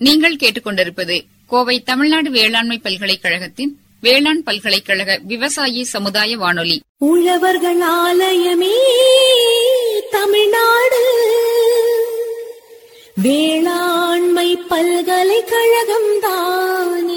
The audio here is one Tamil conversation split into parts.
நீங்கள் கேட்டுக்கொண்டிருப்பது கோவை தமிழ்நாடு வேளாண்மை பல்கலைக்கழகத்தின் வேளாண் பல்கலைக்கழக விவசாயி சமுதாய வானொலி. உழவர்கள் ஆலயமே தமிழ்நாடு வேளாண்மை பல்கலைக்கழகம் தானே.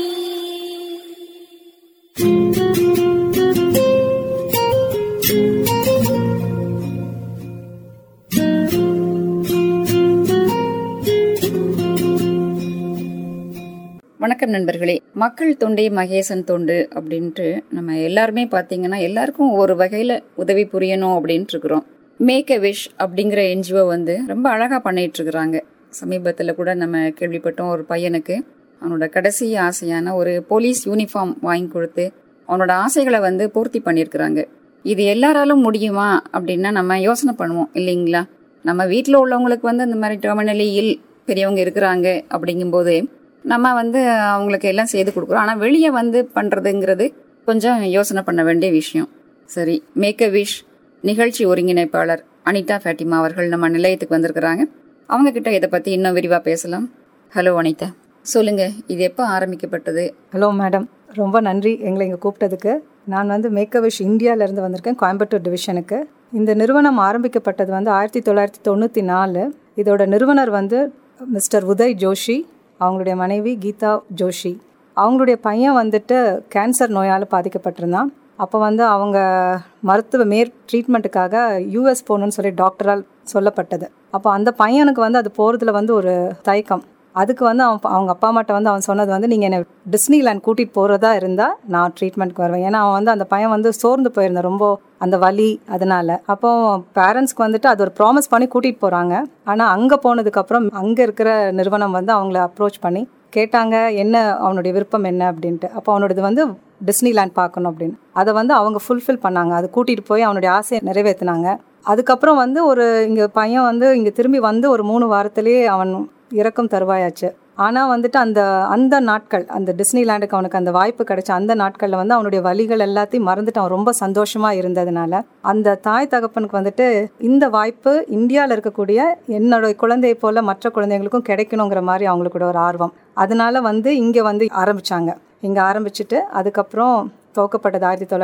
வணக்கம் நண்பர்களே. மக்கள் தொண்டே மகேசன் தொண்டு அப்படின்ட்டு நம்ம எல்லாருமே பார்த்தீங்கன்னா எல்லாருக்கும் ஒரு வகையில் உதவி புரியணும் அப்படின்ட்டு இருக்கிறோம். மேக் எ விஷ் அப்படிங்கிற என்ஜிஓ ரொம்ப அழகாக பண்ணிட்டு இருக்கிறாங்க. சமீபத்தில் கூட நம்ம கேள்விப்பட்டோம், ஒரு பையனுக்கு அவனோட கடைசி ஆசையான ஒரு போலீஸ் யூனிஃபார்ம் வாங்கி கொடுத்து அவனோட ஆசைகளை பூர்த்தி பண்ணியிருக்கிறாங்க. இது எல்லாராலும் முடியுமா அப்படின்னா நம்ம யோசனை பண்ணுவோம் இல்லைங்களா? நம்ம வீட்டில் உள்ளவங்களுக்கு அந்த மாதிரி டெர்மினலி இல் பெரியவங்க இருக்கிறாங்க அப்படிங்கும்போது நம்ம அவங்களுக்கு எல்லாம் செய்து கொடுக்குறோம். ஆனால் வெளியே பண்ணுறதுங்கிறது கொஞ்சம் யோசனை பண்ண வேண்டிய விஷயம். சரி, மேக் எ விஷ் நிகழ்ச்சி ஒருங்கிணைப்பாளர் அனிதா ஃபேட்டிமா அவர்கள் நம்ம நிலையத்துக்கு வந்திருக்கிறாங்க. அவங்க கிட்ட இதை பற்றி இன்னும் விரிவாக பேசலாம். ஹலோ அனிதா, சொல்லுங்க, இது எப்போ ஆரம்பிக்கப்பட்டது? ஹலோ மேடம், ரொம்ப நன்றி எங்களை இங்கே கூப்பிட்டதுக்கு. நான் மேக் எ விஷ் இந்தியாவிலேருந்து வந்திருக்கேன், கோயம்புத்தூர் டிவிஷனுக்கு. இந்த நிறுவனம் ஆரம்பிக்கப்பட்டது 1994. இதோட நிறுவனர் மிஸ்டர் உதய் ஜோஷி, அவங்களுடைய மனைவி கீதா ஜோஷி. அவங்களுடைய பையன் கேன்சர் நோயால் பாதிக்கப்பட்டிருந்தான். அப்போ அவங்க மருத்துவ ட்ரீட்மெண்ட்டுக்காக யூஎஸ் போகணுன்னு சொல்லி டாக்டரால் சொல்லப்பட்டது. அப்போ அந்த பையனுக்கு அது போகிறதுல ஒரு தயக்கம். அதுக்கு அவங்க அப்பா அம்மாட்ட அவன் சொன்னது நீங்கள் என்னை டிஸ்னிலேண்ட் கூட்டிகிட்டு போகிறதா இருந்தால் நான் ட்ரீட்மெண்ட்க்கு வருவேன். ஏன்னா அவன் அந்த பையன் சோர்ந்து போயிருந்தான் ரொம்ப, அந்த வலி. அதனால் அப்போ பேரண்ட்ஸ்க்கு அது ஒரு ப்ராமிஸ் பண்ணி கூட்டிகிட்டு போகிறாங்க. ஆனால் அங்கே போனதுக்கப்புறம் அங்கே இருக்கிற நிறுவனம் அவங்கள அப்ரோச் பண்ணி கேட்டாங்க என்ன அவனுடைய விருப்பம் என்ன அப்படின்ட்டு. அப்போ அவனோடது டிஸ்னிலேண்ட் பார்க்கணும் அப்படின்னு. அதை அவங்க ஃபுல்ஃபில் பண்ணாங்க. அது கூட்டிகிட்டு போய் அவனுடைய ஆசையை நிறைவேற்றினாங்க. அதுக்கப்புறம் ஒரு இங்கே பையன் இங்கே திரும்பி ஒரு 3 வாரத்திலேயே அவன் இறக்கும் தருவாயாச்சு. ஆனால் அந்த நாட்கள், அந்த டிஸ்னிலேண்டுக்கு அவனுக்கு அந்த வாய்ப்பு கிடைச்ச அந்த நாட்களில் அவனுடைய வலிகள் எல்லாத்தையும் மறந்துட்டு அவன் ரொம்ப சந்தோஷமாக இருந்ததுனால அந்த தாய் தகப்பனுக்கு இந்த வாய்ப்பு இந்தியாவில் இருக்கக்கூடிய என்னோட குழந்தையை போல் மற்ற குழந்தைங்களுக்கும் கிடைக்கணுங்கிற மாதிரி அவங்களுக்கு ஒரு ஆர்வம். அதனால இங்கே ஆரம்பித்தாங்க. இங்கே ஆரம்பிச்சுட்டு அதுக்கப்புறம் துவக்கப்பட்டது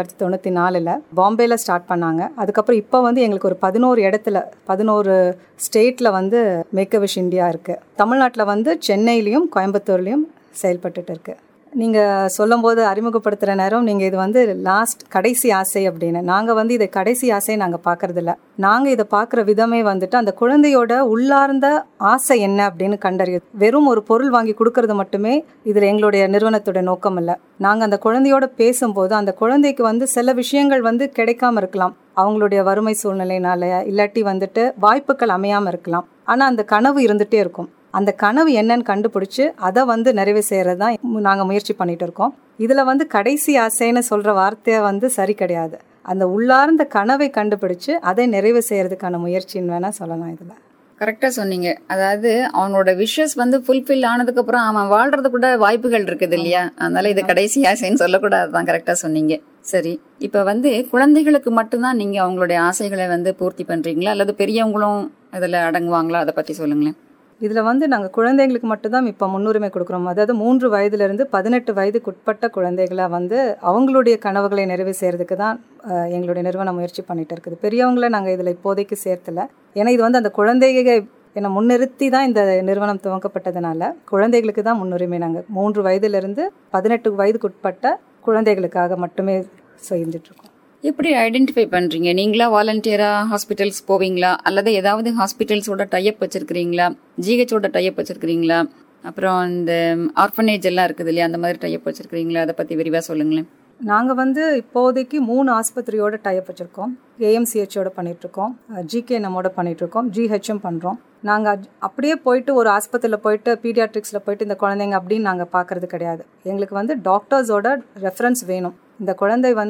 1994 பாம்பேயில் ஸ்டார்ட் பண்ணாங்க. அதுக்கப்புறம் இப்போ எங்களுக்கு ஒரு 11 இடத்துல 11 ஸ்டேட்டில் மேக் எ விஷ் இந்தியா இருக்குது. தமிழ்நாட்டில் சென்னையிலையும் கோயம்புத்தூர்லேயும் செயல்பட்டுட்டு இருக்குது. நீங்கள் சொல்லும்போது அறிமுகப்படுத்துகிற நேரம் நீங்கள் இது லாஸ்ட் கடைசி ஆசை அப்படின்னு. நாங்கள் இதை கடைசி ஆசையை நாங்கள் பார்க்குறதில்ல. நாங்கள் இதை பார்க்குற விதமே அந்த குழந்தையோட உள்ளார்ந்த ஆசை என்ன அப்படின்னு கண்டறியுது. வெறும் ஒரு பொருள் வாங்கி கொடுக்கறது மட்டுமே இதில் எங்களுடைய நிறுவனத்தோட நோக்கம் இல்லை. நாங்கள் அந்த குழந்தையோட பேசும்போது அந்த குழந்தைக்கு சில விஷயங்கள் கிடைக்காம இருக்கலாம், அவங்களுடைய வறுமை சூழ்நிலையினால, இல்லாட்டி வாய்ப்புகள் அமையாமல் இருக்கலாம். ஆனால் அந்த கனவு இருந்துகிட்டே இருக்கும். அந்த கனவு என்னன்னு கண்டுபிடிச்சி அதை நிறைவு செய்கிறது தான் நாங்கள் முயற்சி பண்ணிட்டு இருக்கோம். இதில் கடைசி ஆசைன்னு சொல்கிற வார்த்தையை சரி கிடையாது. அந்த உள்ளார்ந்த கனவை கண்டுபிடிச்சு அதை நிறைவு செய்கிறதுக்கான முயற்சின்னு வேணால் சொல்லலாம். இதில் கரெக்டாக சொன்னீங்க. அதாவது அவனோட விஷஸ் ஃபுல்ஃபில் ஆனதுக்கப்புறம் அவன் வாழ்றது கூட வாய்ப்புகள் இருக்குது இல்லையா? அதனால இது கடைசி ஆசைன்னு சொல்லக்கூடாது தான். கரெக்டாக சொன்னீங்க. சரி, இப்போ குழந்தைகளுக்கு மட்டும்தான் நீங்கள் அவங்களுடைய ஆசைகளை பூர்த்தி பண்ணுறீங்களா, அல்லது பெரியவங்களும் அதில் அடங்குவாங்களா? அதை பற்றி சொல்லுங்களேன். இதில் நாங்கள் குழந்தைங்களுக்கு மட்டும்தான் இப்போ முன்னுரிமை கொடுக்குறோம். அதாவது 3 வயதுலேருந்து 18 வயதுக்குட்பட்ட குழந்தைகளை அவங்களுடைய கனவுகளை நிறைவு செய்கிறதுக்கு தான் எங்களுடைய நிறுவனம் முயற்சி பண்ணிகிட்டு இருக்குது. பெரியவங்களை நாங்கள் இதில் இப்போதைக்கு சேர்த்தலை. ஏன்னா இது அந்த குழந்தைகளை என்னை முன்னிறுத்தி தான் இந்த நிறுவனம் துவக்கப்பட்டதுனால குழந்தைகளுக்கு தான் முன்னுரிமை. நாங்கள் 3 வயதுலேருந்து 18 வயதுக்குட்பட்ட குழந்தைகளுக்காக மட்டுமே செய்துட்ருக்கோம். எப்படி ஐடென்டிஃபை பண்றீங்க? நீங்களா வாலண்டியரா ஹாஸ்பிட்டல்ஸ் போவீங்களா, அல்லது ஏதாவது ஹாஸ்பிட்டல்ஸோட டைப் வச்சிருக்கிறீங்களா, ஜிஹெச்சோட டைப் வச்சிருக்கிறீங்களா, அப்புறம் இந்த ஆர்ஃபனேஜ் எல்லாம் இருக்குது இல்லையா, அந்த மாதிரி டைப் வச்சிருக்கிறீங்களா? அதை பத்தி விரிவா சொல்லுங்களேன். நாங்கள் இப்போதைக்கு 3 ஆஸ்பத்திரியோட டைப் வச்சுருக்கோம். ஏஎம்சிஹெச்சோட பண்ணிகிட்ருக்கோம், ஜிகேஎன்எம்மோட பண்ணிகிட்ருக்கோம், ஜிஹெச்சும் பண்ணுறோம். நாங்கள் அப்படியே போயிட்டு ஒரு ஆஸ்பத்திரியில் போயிட்டு பீடியாட்ரிக்ஸில் போயிட்டு இந்த குழந்தைங்க அப்படின்னு நாங்கள் பார்க்குறது கிடையாது. எங்களுக்கு டாக்டர்ஸோட ரெஃபரன்ஸ் வேணும். இந்த குழந்தை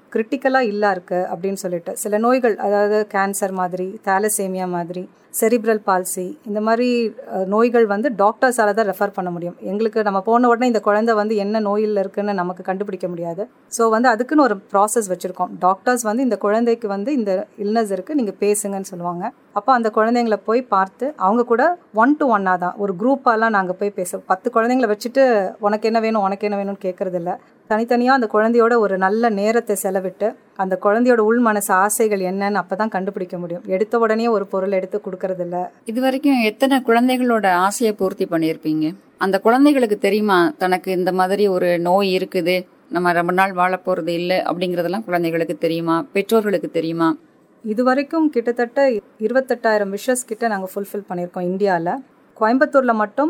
கிரிட்டிக்கலாக இல்லை இருக்கு அப்படின்னு சொல்லிட்டு சில நோய்கள், அதாவது கேன்சர் மாதிரி, தாலசேமியா மாதிரி, செரிப்ரல் பால்சி, இந்த மாதிரி நோய்கள் வந்து டாக்டர்ஸால தான் ரெஃபர் பண்ண முடியும். எங்களுக்கு நம்ம போன உடனே இந்த குழந்தை வந்து என்ன நோயில் இருக்குன்னு நமக்கு கண்டுபிடிக்க முடியாது. ஸோ வந்து அதுக்குன்னு ஒரு ப்ராசஸ் வச்சுருக்கோம். டாக்டர்ஸ் வந்து இந்த குழந்தைக்கு வந்து இந்த இல்னஸ் இருக்குது, நீங்கள் பேசுங்கன்னு சொல்லுவாங்க. அப்போ அந்த குழந்தைங்களை போய் பார்த்து அவங்க கூட 1-to-1 தான், ஒரு குரூப்பாலாம் நாங்கள் போய் பேச 10 குழந்தைங்களை வச்சுட்டு உனக்கு என்ன வேணும் உனக்கு என்ன வேணும்னு கேட்குறதில்ல. தனித்தனியாக அந்த குழந்தையோட ஒரு நல்ல நேரத்தை செலவிட்டு அந்த குழந்தையோட உள் மனசு ஆசைகள் என்னன்னு அப்போ தான் கண்டுபிடிக்க முடியும். எடுத்த உடனே ஒரு பொருள் எடுத்து கொடுக்கறதில்ல. இது வரைக்கும் எத்தனை குழந்தைகளோட ஆசையை பூர்த்தி பண்ணியிருப்பீங்க? அந்த குழந்தைகளுக்கு தெரியுமா தனக்கு இந்த மாதிரி ஒரு நோய் இருக்குது, நம்ம ரொம்ப நாள் வாழ போகிறது இல்லை அப்படிங்கிறதெல்லாம் குழந்தைகளுக்கு தெரியுமா? பெற்றோர்களுக்கு தெரியுமா? இது வரைக்கும் கிட்டத்தட்ட 28,000 விஷஸ் கிட்ட நாங்கள் ஃபுல்ஃபில் பண்ணியிருக்கோம் இந்தியாவில். கோயம்புத்தூரில் மட்டும்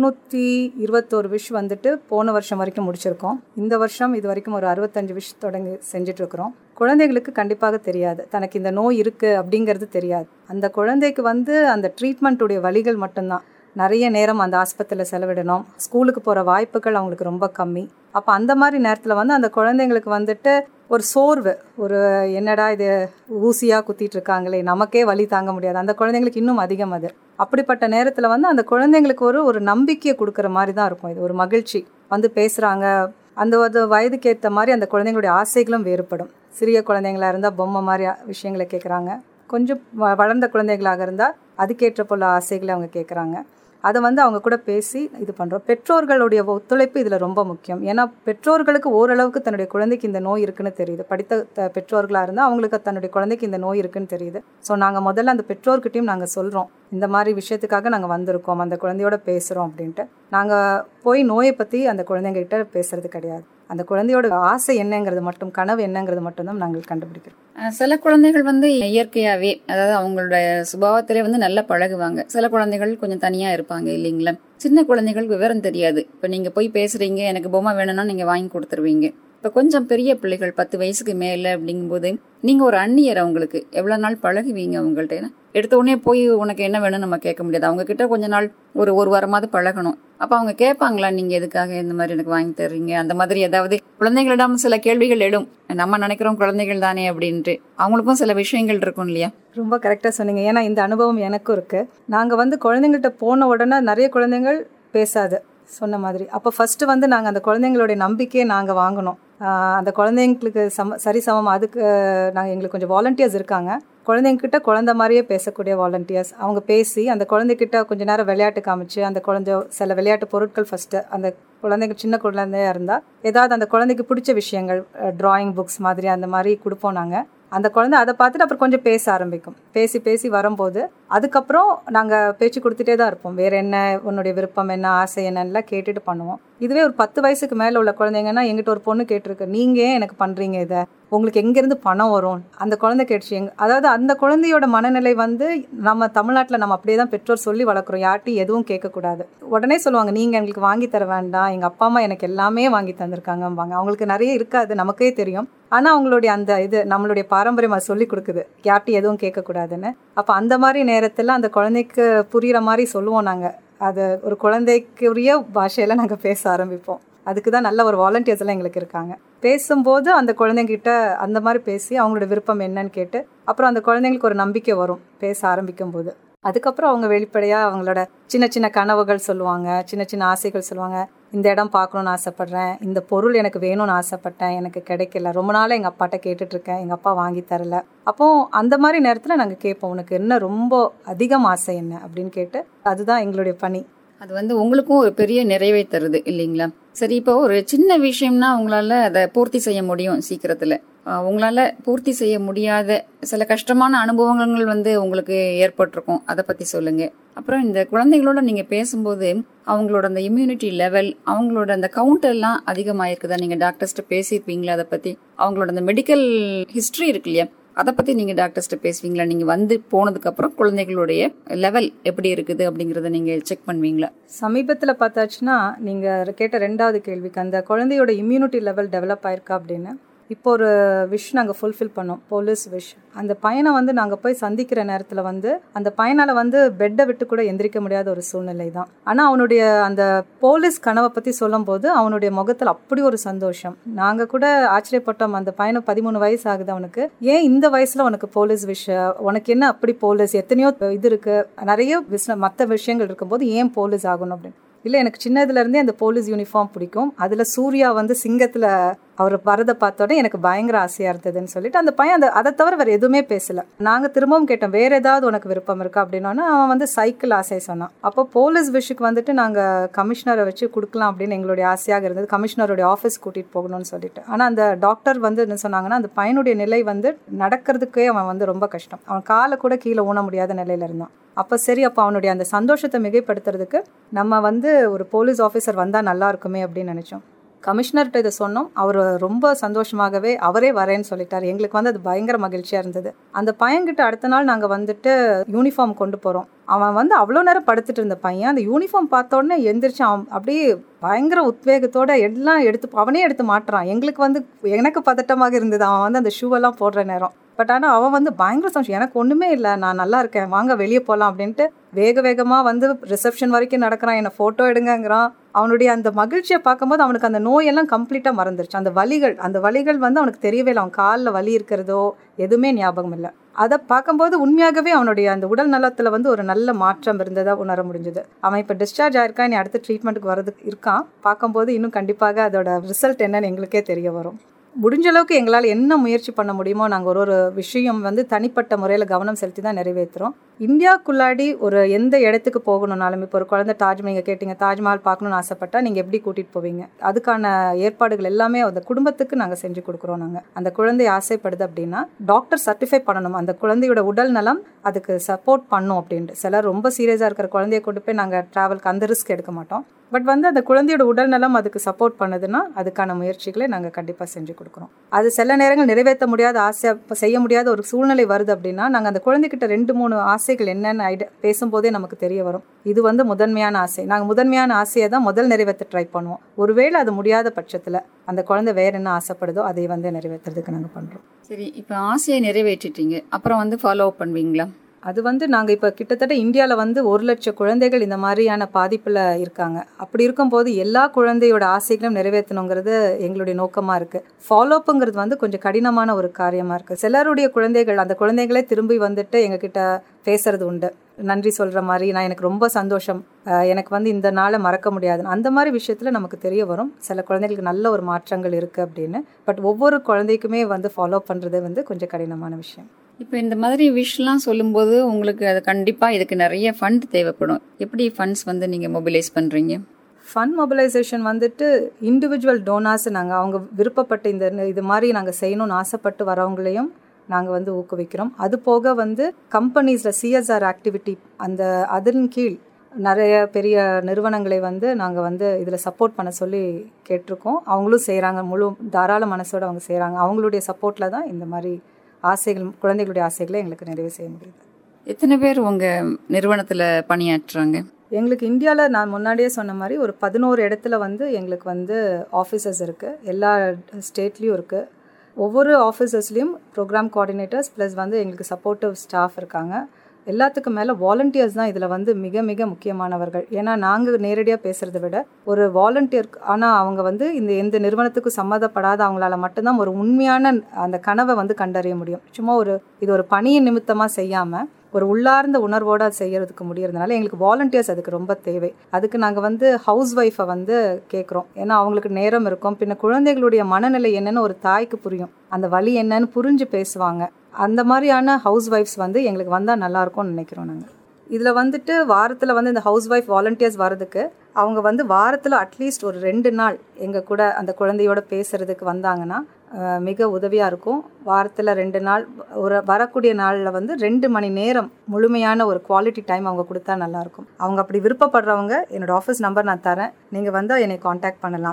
621 விஷ் வந்துட்டு போன வருஷம் வரைக்கும் முடிச்சிருக்கோம். இந்த வருஷம் இது வரைக்கும் ஒரு 65 விஷ் தொடங்கி செஞ்சிட்ருக்குறோம். குழந்தைகளுக்கு கண்டிப்பாக தெரியாது, தனக்கு இந்த நோய் இருக்குது அப்படிங்கிறது தெரியாது. அந்த குழந்தைக்கு வந்து அந்த ட்ரீட்மெண்ட்டுடைய வழிகள் மட்டும்தான். நிறைய நேரம் அந்த ஆஸ்பத்திரியில் செலவிடணும், ஸ்கூலுக்கு போகிற வாய்ப்புகள் அவங்களுக்கு ரொம்ப கம்மி. அப்போ அந்த மாதிரி நேரத்தில் வந்து அந்த குழந்தைங்களுக்கு வந்துட்டு ஒரு சோர்வு, ஒரு என்னடா இது ஊசியாக குத்திட்டு இருக்காங்களே, நமக்கே வலி தாங்க முடியாது, அந்த குழந்தைங்களுக்கு இன்னும் அதிகம் அது. அப்படிப்பட்ட நேரத்தில் வந்து அந்த குழந்தைங்களுக்கு ஒரு நம்பிக்கையை கொடுக்குற மாதிரி தான் இருக்கும். இது ஒரு மகிழ்ச்சி, வந்து பேசுகிறாங்க. அந்த வயதுக்கு ஏற்ற மாதிரி அந்த குழந்தைங்களுடைய ஆசைகளும் வேறுபடும். சிறிய குழந்தைங்களாக இருந்தால் பொம்மை மாதிரி விஷயங்களை கேட்குறாங்க. கொஞ்சம் வளர்ந்த குழந்தைகளாக இருந்தால் அதுக்கேற்ற போல ஆசைகளை அவங்க கேட்குறாங்க. அதை வந்து அவங்க கூட பேசி இது பண்ணுறோம். பெற்றோர்களுடைய ஒத்துழைப்பு இதில் ரொம்ப முக்கியம். ஏன்னா பெற்றோர்களுக்கு ஓரளவுக்கு தன்னுடைய குழந்தைக்கு இந்த நோய் இருக்குன்னு தெரியுது. படித்த பெற்றோர்களாக இருந்தால் அவங்களுக்கு தன்னுடைய குழந்தைக்கு இந்த நோய் இருக்குன்னு தெரியுது. ஸோ நாங்கள் முதல்ல அந்த பெற்றோர்கிட்டையும் நாங்கள் சொல்கிறோம், இந்த மாதிரி விஷயத்துக்காக நாங்கள் வந்திருக்கோம், அந்த குழந்தையோட பேசுகிறோம் அப்படின்ட்டு. நாங்கள் போய் நோயை பற்றி அந்த குழந்தைங்ககிட்ட பேசுறது கிடையாது. அந்த குழந்தையோட ஆசை என்னங்கிறது மட்டும், கனவு என்னங்கிறது மட்டும்தான் நாங்கள் கண்டுபிடிக்கிறோம். சில குழந்தைகள் வந்து இயற்கையாகவே, அதாவது அவங்களோட சுபாவத்திலே வந்து நல்லா பழகுவாங்க. சில குழந்தைகள் கொஞ்சம் தனியாக இருப்பாங்க இல்லைங்களா? சின்ன குழந்தைகள் விவரம் தெரியாது. இப்போ நீங்கள் போய் பேசுகிறீங்க, எனக்கு பொம்மை வேணும்னா நீங்கள் வாங்கி கொடுத்துருவீங்க. இப்போ கொஞ்சம் பெரிய பிள்ளைகள் 10 வயசுக்கு மேலே அப்படிங்கும்போது நீங்கள் ஒரு அந்நியர், அவங்களுக்கு எவ்வளோ நாள் பழகுவீங்க அவங்கள்ட்ட? ஏன்னா எடுத்த உடனே போய் உனக்கு என்ன வேணும்னு நம்ம கேட்க முடியாது. அவங்க கிட்ட கொஞ்ச நாள் ஒரு வாரமாவது பழகணும். அப்போ அவங்க கேட்பாங்களா, நீங்கள் எதுக்காக இந்த மாதிரி எனக்கு வாங்கி தர்றீங்க? அந்த மாதிரி ஏதாவது குழந்தைகளிடம் சில கேள்விகள் எழும். நம்ம நினைக்கிறோம் குழந்தைகள் தானே அப்படின்ட்டு, அவங்களுக்கும் சில விஷயங்கள் இருக்கும் இல்லையா? ரொம்ப கரெக்டாக சொன்னீங்க. ஏன்னா இந்த அனுபவம் எனக்கும் இருக்குது. நாங்கள் வந்து குழந்தைங்கள்ட்ட போன உடனே நிறைய குழந்தைங்கள் பேசாது சொன்ன மாதிரி. அப்போ ஃபஸ்ட்டு வந்து நாங்கள் அந்த குழந்தைங்களுடைய நம்பிக்கையை நாங்கள் வாங்கணும். அந்த குழந்தைங்களுக்கு சரிசமம். அதுக்கு எங்களுக்கு கொஞ்சம் வாலண்டியர்ஸ் இருக்காங்க. குழந்தைங்கிட்ட குழந்தை மாதிரியே பேசக்கூடிய வாலண்டியர்ஸ். அவங்க பேசி அந்த குழந்தைகிட்ட கொஞ்சம் நேரம் விளையாட்டு காமிச்சு, அந்த குழந்தை சில விளையாட்டு பொருட்கள் ஃபஸ்ட்டு, அந்த குழந்தைங்க சின்ன குழந்தையாக இருந்தால் ஏதாவது அந்த குழந்தைக்கு பிடிச்ச விஷயங்கள், டிராயிங் புக்ஸ் மாதிரி அந்த மாதிரி கொடுப்போம் நாங்கள். அந்த குழந்தை அதை பார்த்துட்டு அப்புறம் கொஞ்சம் பேச ஆரம்பிக்கும். பேசி வரும்போது அதுக்கப்புறம் நாங்கள் பேச்சு கொடுத்துட்டே தான் இருப்போம். வேறு என்ன, உன்னுடைய விருப்பம் என்ன, ஆசை என்னென்னலாம் கேட்டுட்டு பண்ணுவோம். இதுவே ஒரு 10 வயசுக்கு மேலே உள்ள குழந்தைங்கன்னா, எங்கிட்ட ஒரு பொண்ணு கேட்டிருக்கு, நீங்கள் ஏன் எனக்கு பண்ணுறீங்க இதை, உங்களுக்கு எங்கேருந்து பணம் வரும்? அந்த குழந்தை கேட்டுச்சு. அதாவது அந்த குழந்தையோட மனநிலை வந்து நம்ம தமிழ்நாட்டில் நம்ம அப்படியே தான் பெற்றோர் சொல்லி வளர்க்குறோம், யார்ட்டையும் எதுவும் கேட்கக்கூடாது. உடனே சொல்லுவாங்க, நீங்கள் எங்களுக்கு வாங்கி தர வேண்டாம், எங்கள் அப்பா அம்மா எனக்கு எல்லாமே வாங்கி தந்திருக்காங்கம்பாங்க. அவங்களுக்கு நிறைய இருக்காது, நமக்கே தெரியும். ஆனால் அவங்களுடைய அந்த நம்மளுடைய பாரம்பரியமாக சொல்லி கொடுக்குது, யார்ட்டையும் எதுவும் கேட்கக்கூடாதுன்னு. அப்போ அந்த மாதிரி நேரத்தில் அந்த குழந்தைக்கு புரிகிற மாதிரி சொல்லுவோம் நாங்கள். அது ஒரு குழந்தைக்குரிய பாஷையில் நாங்கள் பேச ஆரம்பிப்போம். அதுக்கு தான் நல்ல ஒரு வாலண்டியர்ஸ் எல்லாம் எங்களுக்கு இருக்காங்க. பேசும்போது அந்த குழந்தைங்கிட்ட அந்த மாதிரி பேசி அவங்களோட விருப்பம் என்னன்னு கேட்டு அப்புறம் அந்த குழந்தைங்களுக்கு ஒரு நம்பிக்கை வரும் பேச ஆரம்பிக்கும் போது. அதுக்கப்புறம் அவங்க வெளிப்படையாக அவங்களோட சின்ன சின்ன கனவுகள் சொல்லுவாங்க, சின்ன சின்ன ஆசைகள் சொல்லுவாங்க. இந்த இடம் பார்க்கணுன்னு ஆசைப்பட்றேன், இந்த பொருள் எனக்கு வேணும்னு ஆசைப்பட்டேன், எனக்கு கிடைக்கல, ரொம்ப நாளாக எங்கள் அப்பாட்ட கேட்டுட்ருக்கேன், எங்கள் அப்பா வாங்கி தரல. அப்போது அந்த மாதிரி நேரத்தில் நாங்கள் கேட்போம், உனக்கு என்ன ரொம்ப அதிகம் ஆசை என்ன அப்படின்னு கேட்டு, அதுதான் எங்களுடைய பணி. அது வந்து உங்களுக்கும் ஒரு பெரிய நிறைவை தருது இல்லைங்களா? சரி, இப்போ ஒரு சின்ன விஷயம்னா உங்களால் அதை பூர்த்தி செய்ய முடியும் சீக்கிரத்தில். உங்களால் பூர்த்தி செய்ய முடியாத சில கஷ்டமான அனுபவங்கள் வந்து உங்களுக்கு ஏற்பட்டிருக்கும், அதை பற்றி சொல்லுங்கள். அப்புறம் இந்த குழந்தைகளோட நீங்கள் பேசும்போது அவங்களோட அந்த இம்யூனிட்டி லெவல், அவங்களோட அந்த கவுண்ட் எல்லாம் அதிகமாயிருக்குதா? நீங்கள் டாக்டர்ஸ்ட்டு பேசியிருப்பீங்களா அதை பற்றி? அவங்களோட அந்த மெடிக்கல் ஹிஸ்ட்ரி இருக்கு இல்லையா, அதை பற்றி நீங்கள் டாக்டர்ஸ்ட்டு பேசுவீங்களா? நீங்கள் வந்து போனதுக்கப்புறம் குழந்தைகளுடைய லெவல் எப்படி இருக்குது அப்படிங்கிறத நீங்கள் செக் பண்ணுவீங்களா? சமீபத்தில் பார்த்தாச்சுன்னா, நீங்கள் கேட்ட 2வது கேள்விக்கு, அந்த குழந்தையோட இம்யூனிட்டி லெவல் டெவலப் ஆயிருக்கா அப்படின்னு இப்போ ஒரு விஷ் நாங்கள் ஃபுல்ஃபில் பண்ணோம், போலீஸ் விஷ். அந்த பையனை வந்து நாங்கள் போய் சந்திக்கிற நேரத்தில் வந்து அந்த பையனால் வந்து பெட்டை விட்டு கூட எந்திரிக்க முடியாத ஒரு சூழ்நிலை தான். ஆனால் அவனுடைய அந்த போலீஸ் கனவை பற்றி சொல்லும்போது அவனுடைய முகத்தில் அப்படி ஒரு சந்தோஷம். நாங்கள் கூட ஆச்சரியப்பட்டோம். அந்த பையனை 13 வயசு ஆகுது அவனுக்கு, ஏன் இந்த வயசில் உனக்கு போலீஸ் விஷ், உனக்கு என்ன அப்படி போலீஸ், எத்தனையோ இது இருக்குது, நிறைய மற்ற விஷயங்கள் இருக்கும்போது ஏன் போலீஸ் ஆகணும் அப்படின்னு. இல்லை, எனக்கு சின்னதுலேருந்தே அந்த போலீஸ் யூனிஃபார்ம் பிடிக்கும். அதில் சூர்யா வந்து சிங்கத்தில் அவர் வரதை பார்த்தோன்னே எனக்கு பயங்கர ஆசையாக இருந்ததுன்னு சொல்லிட்டு அந்த பையன் அதை தவிர வேறு எதுவுமே பேசலை. நாங்கள் திரும்பவும் கேட்டோம், வேறு ஏதாவது உனக்கு விருப்பம் இருக்கா அப்படின்னோன்னா அவன் வந்து சைக்கிள் ஆசையை சொன்னான். அப்போ போலீஸ் விஷுக்கு வந்துட்டு நாங்கள் கமிஷனரை வச்சு கொடுக்கலாம் அப்படின்னு எங்களுடைய ஆசையாக இருந்தது, கமிஷனருடைய ஆஃபீஸ் கூட்டிகிட்டு போகணும்னு சொல்லிட்டு. ஆனால் அந்த டாக்டர் வந்து என்ன சொன்னாங்கன்னா, அந்த பையனுடைய நிலை வந்து நடக்கிறதுக்கே அவன் வந்து ரொம்ப கஷ்டம், அவன் காலை கூட கீழே ஊன முடியாத நிலையில் இருந்தான். அப்போ சரி, அப்போ அவனுடைய அந்த சந்தோஷத்தை மிகைப்படுத்துறதுக்கு நம்ம வந்து ஒரு போலீஸ் ஆஃபீஸர் வந்தால் நல்லா இருக்குமே அப்படின்னு நினச்சோம். கமிஷனர்கிட்ட இதை சொன்னோம். அவர் ரொம்ப சந்தோஷமாகவே அவரே வரேன்னு சொல்லிட்டார். எங்களுக்கு வந்து அது பயங்கர மகிழ்ச்சியாக இருந்தது. அந்த பையன்கிட்ட அடுத்த நாள் நாங்கள் வந்துட்டு யூனிஃபார்ம் கொண்டு போகிறோம். அவன் வந்து அவ்வளோ நேரம் படுத்துட்டு இருந்த பையன் அந்த யூனிஃபார்ம் பார்த்தோன்னே எந்திரிச்சு அவன் அப்படியே பயங்கர உத்வேகத்தோடு எல்லாம் அவனே எடுத்து மாட்டுறான். எங்களுக்கு வந்து எனக்கு பதட்டமாக இருந்தது அவன் வந்து அந்த ஷூவெல்லாம் போடுற நேரம். பட் ஆனால் அவன் வந்து பயங்கர சந்தோஷம், எனக்கு ஒன்றுமே இல்லை, நான் நல்லா இருக்கேன், வாங்க வெளியே போகலாம் அப்படின்ட்டு வேகமாக வந்து ரிசப்ஷன் வரைக்கும் நடக்கிறான், என்னை ஃபோட்டோ எடுங்கங்கிறான். அவனுடைய அந்த மகிழ்ச்சியை பார்க்கும்போது அவனுக்கு அந்த நோயெல்லாம் கம்ப்ளீட்டாக மறந்துருச்சு. அந்த வலிகள் வந்து அவனுக்கு தெரியவே இல்லை, அவன் காலில் வலி இருக்கிறதோ எதுவுமே ஞாபகம் இல்லை. அதை பார்க்கும்போது உண்மையாகவே அவனுடைய அந்த உடல் நலத்தில் வந்து ஒரு நல்ல மாற்றம் இருந்ததாக உணர முடிஞ்சுது. அவன் இப்போ டிஸ்சார்ஜ் ஆயிருக்கான், நீ அடுத்த ட்ரீட்மெண்ட்டுக்கு வரதுக்கு இருக்கான். பார்க்கும்போது இன்னும் கண்டிப்பாக அதோட ரிசல்ட் என்னன்னு எங்களுக்கே தெரிய வரும். முடிஞ்ச அளவுக்கு எங்களால் என்ன முயற்சி பண்ண முடியுமோ நாங்கள் ஒரு விஷயம் வந்து தனிப்பட்ட முறையில் கவனம் செலுத்தி தான் நிறைவேற்றுறோம். இந்தியாவுக்குள்ளாடி ஒரு எந்த இடத்துக்கு போகணுன்னாலும், இப்போ ஒரு குழந்தை தாஜ்மஹால், நீங்கள் கேட்டிங்க தாஜ்மஹால் பார்க்கணுன்னு ஆசைப்பட்டால் நீங்கள் எப்படி கூட்டிகிட்டு போவீங்க, அதுக்கான ஏற்பாடுகள் எல்லாமே அந்த குடும்பத்துக்கு நாங்கள் செஞ்சு கொடுக்குறோம். நாங்கள் அந்த குழந்தை ஆசைப்படுது அப்படின்னா டாக்டர் சர்டிஃபை பண்ணணும், அந்த குழந்தையோட உடல் நலம் அதுக்கு சப்போர்ட் பண்ணும் அப்படின்ட்டு. சிலர் ரொம்ப சீரியஸாக இருக்கிற குழந்தைய கொண்டு போய் நாங்கள் ட்ராவலுக்கு அந்த ரிஸ்க் எடுக்க மாட்டோம். பட் வந்து அந்த குழந்தையோட உடல் நலம் அதுக்கு சப்போர்ட் பண்ணுதுன்னா அதுக்கான முயற்சிகளை நாங்கள் கண்டிப்பாக செஞ்சு கொடுக்குறோம். அது சில நேரங்கள் நிறைவேற்ற முடியாத ஆசை, செய்ய முடியாத ஒரு சூழ்நிலை வருது அப்படின்னா நாங்கள் அந்த குழந்தைகிட்ட 2-3 ஆசைகள் என்னென்னு பேசும்போதே நமக்கு தெரிய வரும். இது வந்து முதன்மையான ஆசை, நாங்கள் முதன்மையான ஆசையை தான் முதல் நிறைவேற்ற ட்ரை பண்ணுவோம். ஒருவேளை அது முடியாத பட்சத்தில் அந்த குழந்தை வேற என்ன ஆசைப்படுதோ அதை வந்து நிறைவேற்றுறதுக்கு நாங்கள் பண்ணுறோம். சரி, இப்போ ஆசையை நிறைவேற்றிட்டீங்க, அப்புறம் வந்து ஃபாலோ அப் பண்ணுவீங்களா? அது வந்து நாங்கள் இப்போ கிட்டத்தட்ட இந்தியாவில் வந்து 1 லட்சம் குழந்தைகள் இந்த மாதிரியான பாதிப்பில் இருக்காங்க. அப்படி இருக்கும்போது எல்லா குழந்தையோட ஆசைகளும் நிறைவேற்றணுங்கிறது எங்களுடைய நோக்கமாக இருக்குது. ஃபாலோஅப்புங்கிறது வந்து கொஞ்சம் கடினமான ஒரு காரியமாக இருக்குது. சிலருடைய குழந்தைகள் அந்த குழந்தைகளே திரும்பி வந்துட்டு எங்ககிட்ட பேசுறது உண்டு, நன்றி சொல்கிற மாதிரி, நான் எனக்கு ரொம்ப சந்தோஷம், எனக்கு வந்து இந்த நாளை மறக்க முடியாதுன்னு. அந்த மாதிரி விஷயத்தில் நமக்கு தெரிய வரும் சில குழந்தைகளுக்கு நல்ல ஒரு மாற்றங்கள் இருக்குது அப்படின்னு. பட் ஒவ்வொரு குழந்தைக்குமே வந்து ஃபாலோ பண்ணுறது வந்து கொஞ்சம் கடினமான விஷயம். இப்போ இந்த மாதிரி விஷயம்லாம் சொல்லும்போது உங்களுக்கு அது கண்டிப்பாக இதுக்கு நிறைய ஃபண்ட் தேவைப்படும். எப்படி ஃபண்ட்ஸ் வந்து நீங்கள் மொபிலைஸ் பண்ணுறீங்க? ஃபண்ட் மொபிலைசேஷன் வந்துட்டு இண்டிவிஜுவல் டோனார்ஸ் நாங்கள் அவங்க விருப்பப்பட்ட இது மாதிரி நாங்கள் செய்யணும்னு ஆசைப்பட்டு வரவங்களையும் நாங்கள் வந்து ஊக்குவிக்கிறோம். அது போக வந்து கம்பெனிஸில் CSR ஆக்டிவிட்டி அந்த அதன் கீழ் நிறைய பெரிய நிறுவனங்களை வந்து நாங்கள் வந்து இதில் சப்போர்ட் பண்ண சொல்லி கேட்டிருக்கோம். அவங்களும் செய்கிறாங்க, முழு தாராள மனசோடு அவங்க செய்கிறாங்க. அவங்களுடைய சப்போர்ட்டில் தான் இந்த மாதிரி ஆசைகள், குழந்தைகளுடைய ஆசைகளை எங்களுக்கு நிறைவு செய்ய முடியுது. எத்தனை பேர் உங்கள் நிறுவனத்தில் பணியாற்றுறாங்க? எங்களுக்கு இந்தியாவில் நான் முன்னாடியே சொன்ன மாதிரி ஒரு 11 இடத்துல வந்து எங்களுக்கு வந்து ஆஃபீஸர்ஸ் இருக்குது, எல்லா ஸ்டேட்லேயும் இருக்குது. ஒவ்வொரு ஆஃபீஸர்ஸ்லேயும் ப்ரோக்ராம் கோஆர்டினேட்டர்ஸ் ப்ளஸ் வந்து எங்களுக்கு சப்போர்ட்டிவ் ஸ்டாஃப் இருக்காங்க. எல்லாத்துக்கும் மேலே வாலண்டியர்ஸ் தான் இதில் வந்து மிக மிக முக்கியமானவர்கள். ஏன்னா நாங்கள் நேரடியாக பேசுகிறத விட ஒரு வாலண்டியர், ஆனால் அவங்க வந்து எந்த நிறுவனத்துக்கும் சம்மந்தப்படாத அவங்களால மட்டும்தான் ஒரு உண்மையான அந்த கனவை வந்து கண்டறிய முடியும். சும்மா இது ஒரு பணியின் நிமித்தமாக செய்யாமல் ஒரு உள்ளார்ந்த உணர்வோடு அது செய்யறதுக்கு முடியறதுனால எங்களுக்கு வாலண்டியர்ஸ் அதுக்கு ரொம்ப தேவை. அதுக்கு நாங்கள் வந்து ஹவுஸ் ஒய்ஃபை வந்து கேட்குறோம். ஏன்னா அவங்களுக்கு நேரம் இருக்கும், பின்ன குழந்தைகளுடைய மனநிலை என்னன்னு ஒரு தாய்க்கு புரியும், அந்த வலி என்னன்னு புரிஞ்சு பேசுவாங்க. அந்த மாதிரியான ஹவுஸ் ஒய்ஃப்ஸ் வந்து எங்களுக்கு வந்தால் நல்லாயிருக்கும்னு நினைக்கிறோம். நாங்கள் இதில் வந்துட்டு வாரத்தில் வந்து இந்த ஹவுஸ் ஒய்ஃப் வாலண்டியர்ஸ் வர்றதுக்கு அவங்க வந்து வாரத்தில் அட்லீஸ்ட் ஒரு 2 நாள் எங்கள் கூட அந்த குழந்தையோட பேசுகிறதுக்கு வந்தாங்கன்னா மிக உதவியாக இருக்கும். வாரத்தில் 2 நாள் வரக்கூடிய நாளில் வந்து 2 மணி நேரம் முழுமையான ஒரு குவாலிட்டி டைம் அவங்க கொடுத்தா நல்லாயிருக்கும். அவங்க அப்படி விருப்பப்படுறவங்க என்னோடய ஆஃபீஸ் நம்பர் நான் தரேன், நீங்கள் வந்து என்னை காண்டாக்ட் பண்ணலாம்.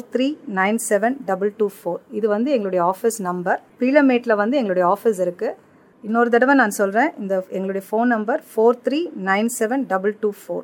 43972224 இது வந்து எங்களுடைய ஆஃபீஸ் நம்பர். பீளமேட்டில் வந்து எங்களுடைய ஆஃபீஸ் இருக்குது. இன்னொரு தடவை நான் சொல்கிறேன், எங்களுடைய ஃபோன் நம்பர் 43972224.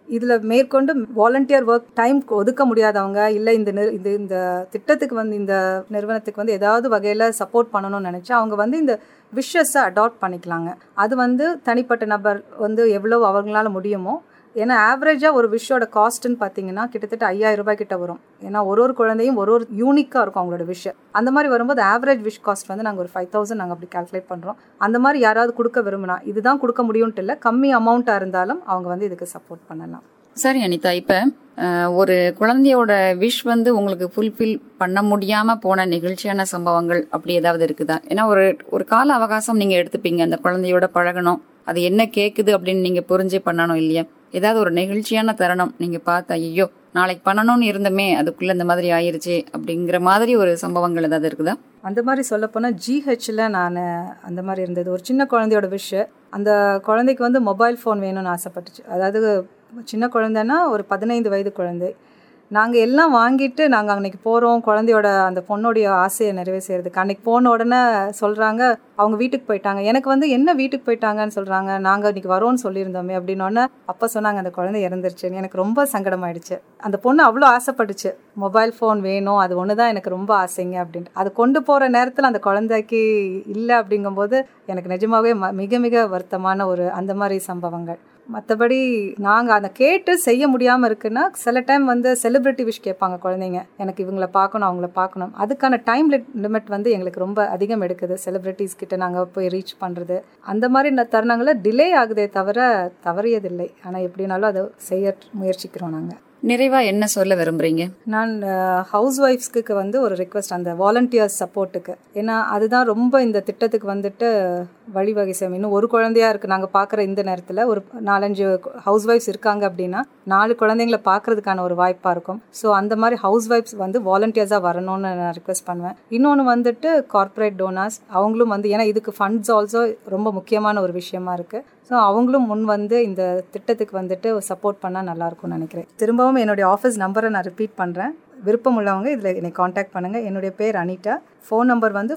இதில் மேற்கொண்டு வாலண்டியர் ஒர்க் டைம் ஒதுக்க முடியாதவங்க இல்லை இந்த திட்டத்துக்கு வந்து இந்த நிறுவனத்துக்கு வந்து ஏதாவது வகையில் சப்போர்ட் பண்ணணும்னு நினச்சா அவங்க வந்து இந்த விஷஸை அடாப்ட் பண்ணிக்கலாங்க. அது வந்து தனிப்பட்ட நபர் வந்து எவ்வளோ அவங்களால முடியுமோ, ஏன்னா ஆவரேஜாக ஒரு விஷயோட காஸ்ட்டுன்னு பார்த்தீங்கன்னா கிட்டத்தட்ட 5000 ரூபாய் கிட்ட வரும். ஏன்னா ஒரு குழந்தையும் ஒரு யூனிக்காக இருக்கும் அவங்களோட விஷயம். அந்த மாதிரி வரும்போது ஆவரேஜ் விஷ் காஸ்ட் வந்து நாங்கள் ஒரு 5000 நாங்கள் அப்படி கால்குலேட் பண்ணுறோம். அந்த மாதிரி யாராவது கொடுக்க விரும்பினா இதுதான் கொடுக்க முடியும்ட்டு இல்லை, கம்மி அமௌண்ட்டாக இருந்தாலும் அவங்க வந்து இதுக்கு சப்போர்ட் பண்ணலாம். சரி அனிதா, இப்போ ஒரு குழந்தையோட விஷ் வந்து உங்களுக்கு ஃபுல்ஃபில் பண்ண முடியாமல் போன நிகழ்ச்சியான சம்பவங்கள் அப்படி ஏதாவது இருக்குதா? ஏன்னா ஒரு கால அவகாசம் நீங்கள் எடுத்துப்பீங்க, அந்த குழந்தையோட பழகணும், அது என்ன கேட்குது அப்படின்னு நீங்கள் புரிஞ்சு பண்ணணும் இல்லையா? ஏதாவது ஒரு நெகிழ்ச்சியான தருணம் நீங்கள் பார்த்து ஐயோ நாளைக்கு பண்ணணும்னு இருந்தமே அதுக்குள்ளே இந்த மாதிரி ஆயிருச்சு அப்படிங்கிற மாதிரி ஒரு சம்பவங்கள் ஏதாவது இருக்குதா? அந்த மாதிரி சொல்லப்போனால் ஜிஹெச்சில் நான் அந்த மாதிரி இருந்தது. ஒரு சின்ன குழந்தையோட விஷ், அந்த குழந்தைக்கு வந்து மொபைல் ஃபோன் வேணும்னு ஆசைப்பட்டுச்சு. அதாவது சின்ன குழந்தைன்னா ஒரு 15 வயது குழந்தை. நாங்கள் எல்லாம் வாங்கிட்டு நாங்கள் அன்றைக்கி போகிறோம் குழந்தையோட அந்த பொண்ணோடைய ஆசையை நிறைவே செய்கிறதுக்கு. அன்றைக்கி போன உடனே சொல்கிறாங்க அவங்க வீட்டுக்கு போயிட்டாங்க. எனக்கு வந்து என்ன வீட்டுக்கு போயிட்டாங்கன்னு சொல்கிறாங்க, நாங்கள் இன்றைக்கி வரோன்னு சொல்லியிருந்தோமே அப்படின்னோடனே அப்போ சொன்னாங்க அந்த குழந்தை இறந்துருச்சுன்னு. எனக்கு ரொம்ப சங்கடமாயிடுச்சு. அந்த பொண்ணு அவ்வளோ ஆசைப்பட்டுச்சு மொபைல் ஃபோன் வேணும், அது ஒன்று தான் எனக்கு ரொம்ப ஆசைங்க அப்படின்ட்டு. அது கொண்டு போகிற நேரத்தில் அந்த குழந்தைக்கு இல்லை அப்படிங்கும்போது எனக்கு நிஜமாகவே மிக மிக வருத்தமான ஒரு அந்த மாதிரி சம்பவங்கள். மற்றபடி நாங்கள் அதை கேட்டு செய்ய முடியாமல் இருக்குன்னா சில டைம் வந்து செலிப்ரிட்டி விஷ் கேட்பாங்க குழந்தைங்க, எனக்கு இவங்களை பார்க்கணும் அவங்கள பார்க்கணும். அதுக்கான டைம் லிமிட் வந்து எங்களுக்கு ரொம்ப அதிகம் எடுக்குது. செலிப்ரிட்டிஸ் கிட்ட நாங்கள் போய் ரீச் பண்ணுறது அந்த மாதிரி தருணங்களில் டிலே ஆகுதே தவிர தவறியதில்லை. ஆனால் எப்படினாலும் அதை செய்ய முயற்சிக்கிறோம். நாங்கள் நிறைவா என்ன சொல்ல விரும்புறீங்க? நான் ஹவுஸ் ஒய்ஃப்ஸ்க்கு வந்து ஒரு ரிக்வெஸ்ட், அந்த வாலண்டியர்ஸ் சப்போர்ட்டுக்கு. ஏன்னா அதுதான் ரொம்ப இந்த திட்டத்துக்கு வந்துட்டு வழிவகை செய்யும். இன்னும் ஒரு குழந்தையா இருக்குது நாங்கள் பார்க்குற இந்த நேரத்தில் ஒரு 4-5 ஹவுஸ் ஒய்ஃப்ஸ் இருக்காங்க அப்படின்னா 4 குழந்தைங்களை பார்க்கறதுக்கான ஒரு வாய்ப்பாக இருக்கும். ஸோ அந்த மாதிரி ஹவுஸ் ஒய்ஃப்ஸ் வந்து வாலண்டியர்ஸாக வரணும்னு நான் ரிக்வெஸ்ட் பண்ணுவேன். இன்னொன்று வந்துட்டு கார்ப்பரேட் டோனர்ஸ் அவங்களும் வந்து, ஏன்னா இதுக்கு ஃபண்ட்ஸ் ஆல்சோ ரொம்ப முக்கியமான ஒரு விஷயமா இருக்குது. ஸோ அவங்களும் முன் வந்து இந்த திட்டத்துக்கு வந்துட்டு சப்போர்ட் பண்ணால் நல்லாயிருக்கும்னு நினைக்கிறேன். திரும்பவும் என்னுடைய ஆஃபீஸ் நம்பரை நான் ரிப்பீட் பண்ணுறேன். விருப்பம் உள்ளவங்க இதில் என்னை காண்டாக்ட் பண்ணுங்கள். என்னுடைய பேர் அனிதா. ஃபோன் நம்பர் வந்து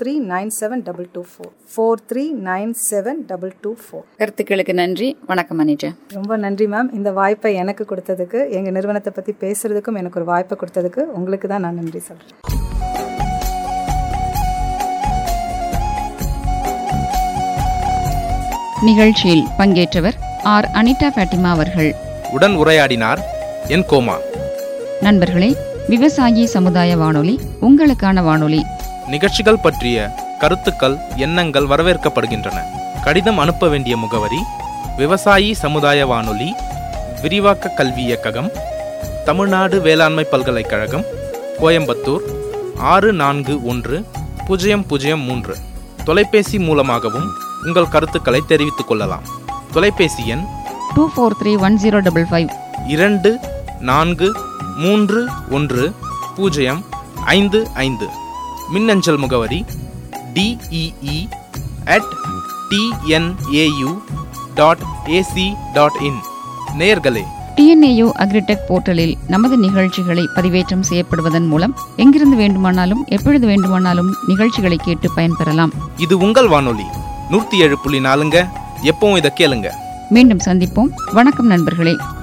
43972224 43972224. கருத்துக்களுக்கு நன்றி. வணக்கம் அனிதா. ரொம்ப நன்றி மேம். இந்த வாய்ப்பை எனக்கு கொடுத்ததுக்கு, எங்கள் நிறுவனத்தை பற்றி பேசுகிறதுக்கும் எனக்கு ஒரு வாய்ப்பை கொடுத்ததுக்கு உங்களுக்கு தான் நான் நன்றி சொல்கிறேன். நிகழ்ச்சியில் பங்கேற்றவர் ஆர் அனிதா ஃபாத்திமா அவர்கள். உடன் உரையாடினார் என் கோமா. நண்பர்களே, விவசாயி சமுதாய வானொலி உங்களுக்கான வானொலி. நிகழ்ச்சிகள் பற்றிய கருத்துக்கள், எண்ணங்கள் வரவேற்கப்படுகின்றன. கடிதம் அனுப்ப வேண்டிய முகவரி: விவசாயி சமுதாய வானொலி, விரிவாக்க கல்வி இயக்ககம், தமிழ்நாடு வேளாண்மை பல்கலைக்கழகம், கோயம்புத்தூர் 641003. தொலைபேசி மூலமாகவும் உங்கள் கருத்துக்களை தெரிவித்துக் கொள்ளலாம். தொலைபேசி எண் 243105 24310555. மின்னஞ்சல் முகவரி dee@tnau.ac.in. நேயர்களே, TNAU அக்ரிடெக் போர்ட்டலில் நமது நிகழ்ச்சிகளை பதிவேற்றம் செய்யப்படுவதன் மூலம் எங்கிருந்து வேண்டுமானாலும் எப்பொழுது வேண்டுமானாலும் நிகழ்ச்சிகளை கேட்டு பயன்பெறலாம். இது உங்கள் வானொலி 107.4. எப்பவும் இதை கேளுங்க. மீண்டும் சந்திப்போம். வணக்கம் நண்பர்களே.